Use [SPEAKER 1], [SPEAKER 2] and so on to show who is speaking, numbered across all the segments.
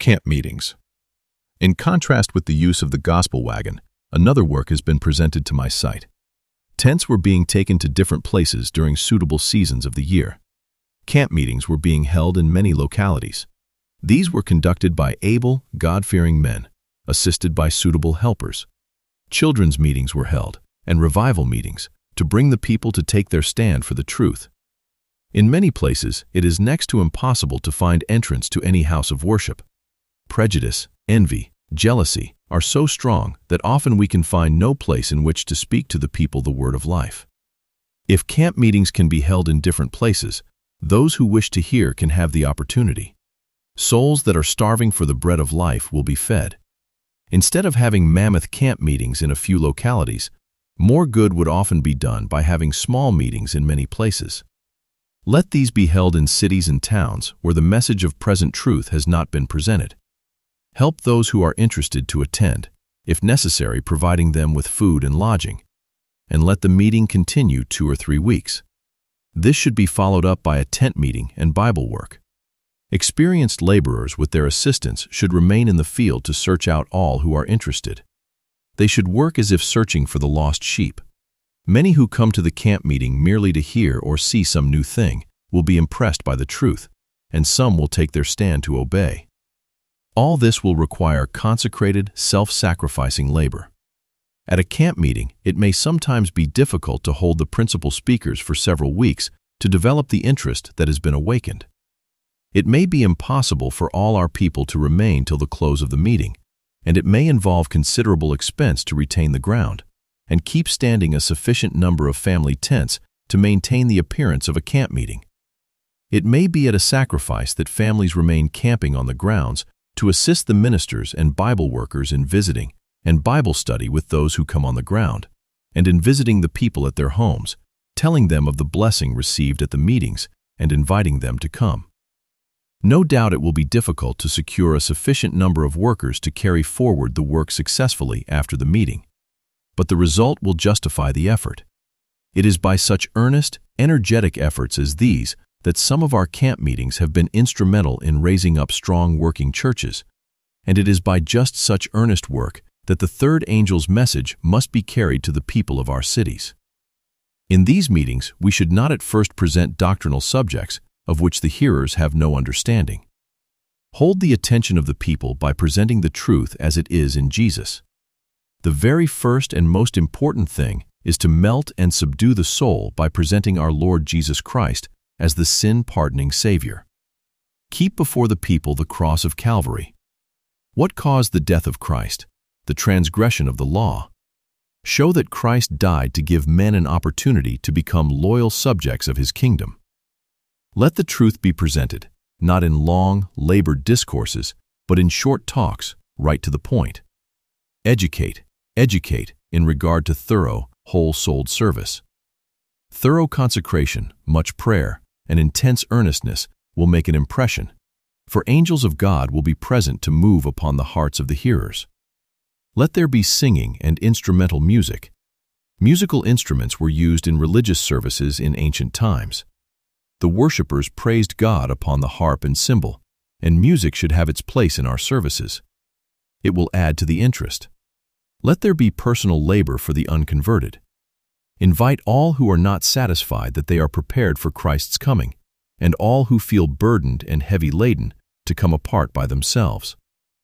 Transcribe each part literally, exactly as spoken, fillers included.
[SPEAKER 1] Camp meetings. In contrast with the use of the gospel wagon, another work has been presented to my sight. Tents were being taken to different places during suitable seasons of the year. Camp meetings were being held in many localities. These were conducted by able, God-fearing men, assisted by suitable helpers. Children's meetings were held, and revival meetings, to bring the people to take their stand for the truth. In many places, it is next to impossible to find entrance to any house of worship. Prejudice, envy, jealousy are so strong that often we can find no place in which to speak to the people the word of life. If camp meetings can be held in different places, those who wish to hear can have the opportunity. Souls that are starving for the bread of life will be fed. Instead of having mammoth camp meetings in a few localities, more good would often be done by having small meetings in many places. Let these be held in cities and towns where the message of present truth has not been presented. Help those who are interested to attend, if necessary providing them with food and lodging, and let the meeting continue two or three weeks. This should be followed up by a tent meeting and Bible work. Experienced laborers with their assistants should remain in the field to search out all who are interested. They should work as if searching for the lost sheep. Many who come to the camp meeting merely to hear or see some new thing will be impressed by the truth, and some will take their stand to obey. All this will require consecrated, self-sacrificing labor. At a camp meeting, it may sometimes be difficult to hold the principal speakers for several weeks to develop the interest that has been awakened. It may be impossible for all our people to remain till the close of the meeting, and it may involve considerable expense to retain the ground and keep standing a sufficient number of family tents to maintain the appearance of a camp meeting. It may be at a sacrifice that families remain camping on the grounds to assist the ministers and Bible workers in visiting and Bible study with those who come on the ground, and in visiting the people at their homes, telling them of the blessing received at the meetings and inviting them to come. No doubt it will be difficult to secure a sufficient number of workers to carry forward the work successfully after the meeting, but the result will justify the effort. It is by such earnest, energetic efforts as these that some of our camp meetings have been instrumental in raising up strong working churches, and it is by just such earnest work that the third angel's message must be carried to the people of our cities. In these meetings, we should not at first present doctrinal subjects of which the hearers have no understanding. Hold the attention of the people by presenting the truth as it is in Jesus. The very first and most important thing is to melt and subdue the soul by presenting our Lord Jesus Christ as the sin-pardoning Savior. Keep before the people the cross of Calvary. What caused the death of Christ? The transgression of the law. Show that Christ died to give men an opportunity to become loyal subjects of His kingdom. Let the truth be presented, not in long, labored discourses, but in short talks, right to the point. Educate, educate in regard to thorough, whole-souled service. Thorough consecration, much prayer, and intense earnestness will make an impression, for angels of God will be present to move upon the hearts of the hearers. Let there be singing and instrumental music. Musical instruments were used in religious services in ancient times. The worshipers praised God upon the harp and cymbal, and music should have its place in our services. It will add to the interest. Let there be personal labor for the unconverted. Invite all who are not satisfied that they are prepared for Christ's coming, and all who feel burdened and heavy laden to come apart by themselves.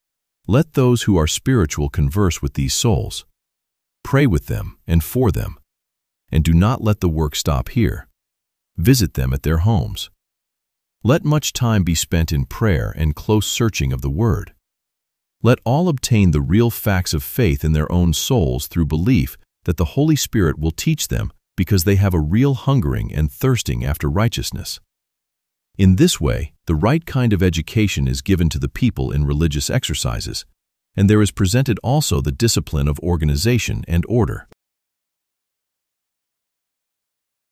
[SPEAKER 1] Let those who are spiritual converse with these souls. Pray with them and for them, and do not let the work stop here. Visit them at their homes. Let much time be spent in prayer and close searching of the Word. Let all obtain the real facts of faith in their own souls through belief that the Holy Spirit will teach them because they have a real hungering and thirsting after righteousness. In this way, the right kind of education is given to the people in religious exercises, and there is presented also the discipline of organization and order.